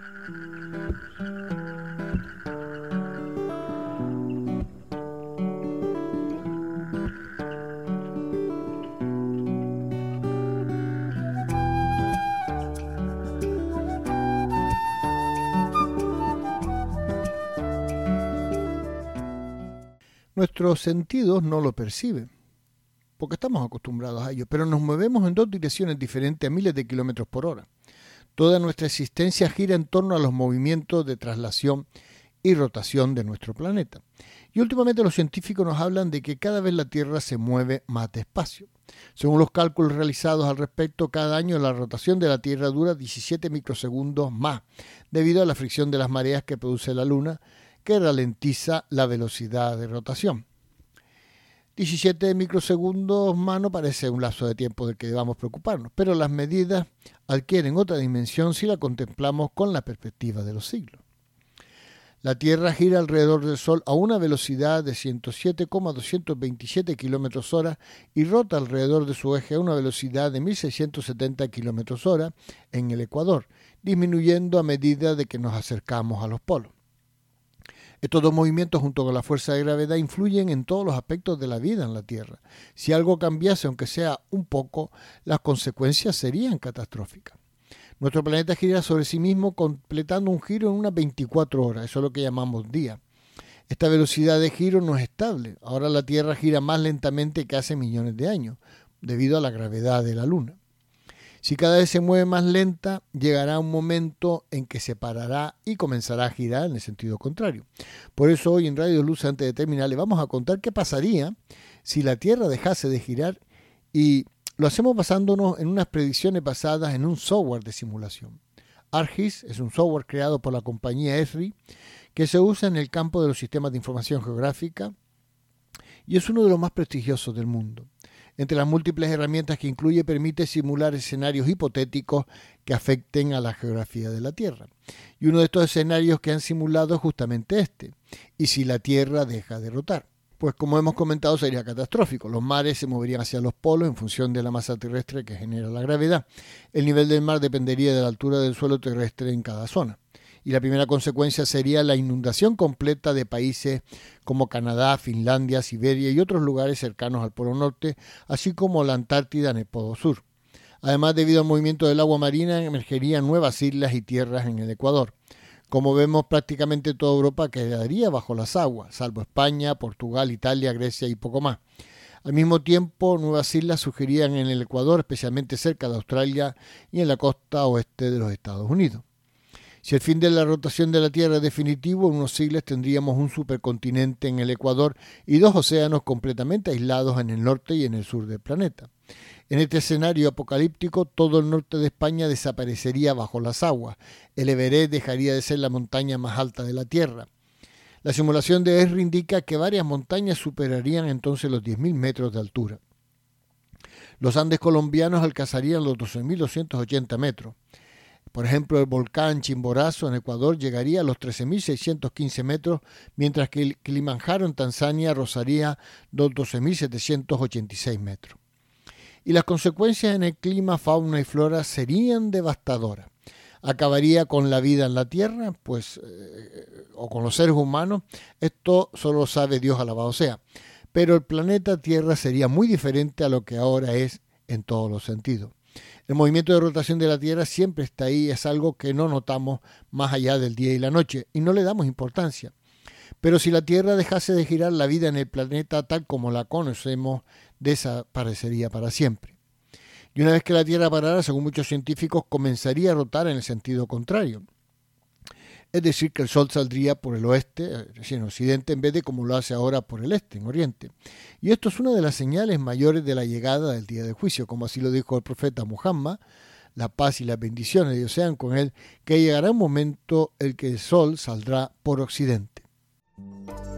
Nuestros sentidos no lo perciben, porque estamos acostumbrados a ello, pero nos movemos en dos direcciones diferentes a miles de kilómetros por hora. Toda nuestra existencia gira en torno a los movimientos de traslación y rotación de nuestro planeta. Y últimamente los científicos nos hablan de que cada vez la Tierra se mueve más despacio. Según los cálculos realizados al respecto, cada año la rotación de la Tierra dura 17 microsegundos más, debido a la fricción de las mareas que produce la Luna, que ralentiza la velocidad de rotación. 17 microsegundos más no parece un lapso de tiempo del que debamos preocuparnos, pero las medidas adquieren otra dimensión si la contemplamos con la perspectiva de los siglos. La Tierra gira alrededor del Sol a una velocidad de 107,227 km/h y rota alrededor de su eje a una velocidad de 1.670 km/h en el ecuador, disminuyendo a medida de que nos acercamos a los polos. Estos dos movimientos, junto con la fuerza de gravedad, influyen en todos los aspectos de la vida en la Tierra. Si algo cambiase, aunque sea un poco, las consecuencias serían catastróficas. Nuestro planeta gira sobre sí mismo completando un giro en unas 24 horas, eso es lo que llamamos día. Esta velocidad de giro no es estable. Ahora la Tierra gira más lentamente que hace millones de años, debido a la gravedad de la Luna. Si cada vez se mueve más lenta, llegará un momento en que se parará y comenzará a girar en el sentido contrario. Por eso hoy en Radio Luz, antes de terminar, le vamos a contar qué pasaría si la Tierra dejase de girar, y lo hacemos basándonos en unas predicciones basadas en un software de simulación. ArcGIS es un software creado por la compañía Esri que se usa en el campo de los sistemas de información geográfica y es uno de los más prestigiosos del mundo. Entre las múltiples herramientas que incluye, permite simular escenarios hipotéticos que afecten a la geografía de la Tierra. Y uno de estos escenarios que han simulado es justamente este. ¿Y si la Tierra deja de rotar? Pues como hemos comentado, sería catastrófico. Los mares se moverían hacia los polos en función de la masa terrestre que genera la gravedad. El nivel del mar dependería de la altura del suelo terrestre en cada zona. Y la primera consecuencia sería la inundación completa de países como Canadá, Finlandia, Siberia y otros lugares cercanos al Polo Norte, así como la Antártida en el Polo Sur. Además, debido al movimiento del agua marina, emergerían nuevas islas y tierras en el Ecuador. Como vemos, prácticamente toda Europa quedaría bajo las aguas, salvo España, Portugal, Italia, Grecia y poco más. Al mismo tiempo, nuevas islas surgirían en el Ecuador, especialmente cerca de Australia y en la costa oeste de los Estados Unidos. Si el fin de la rotación de la Tierra es definitivo, en unos siglos tendríamos un supercontinente en el Ecuador y dos océanos completamente aislados en el norte y en el sur del planeta. En este escenario apocalíptico, todo el norte de España desaparecería bajo las aguas. El Everest dejaría de ser la montaña más alta de la Tierra. La simulación de Esri indica que varias montañas superarían entonces los 10.000 metros de altura. Los Andes colombianos alcanzarían los 12.280 metros. Por ejemplo, el volcán Chimborazo en Ecuador llegaría a los 13.615 metros, mientras que el Kilimanjaro en Tanzania rozaría los 12.786 metros. Y las consecuencias en el clima, fauna y flora serían devastadoras. Acabaría con la vida en la Tierra, o con los seres humanos. Esto solo sabe Dios, alabado sea. Pero el planeta Tierra sería muy diferente a lo que ahora es en todos los sentidos. El movimiento de rotación de la Tierra siempre está ahí, es algo que no notamos más allá del día y la noche y no le damos importancia. Pero si la Tierra dejase de girar, la vida en el planeta tal como la conocemos desaparecería para siempre. Y una vez que la Tierra parara, según muchos científicos, comenzaría a rotar en el sentido contrario. Es decir, que el Sol saldría por el oeste, es decir, en occidente, en vez de como lo hace ahora por el este, en oriente. Y esto es una de las señales mayores de la llegada del día del juicio, como así lo dijo el profeta Muhammad. La paz y las bendiciones de Dios sean con él, que llegará un momento en que el Sol saldrá por occidente.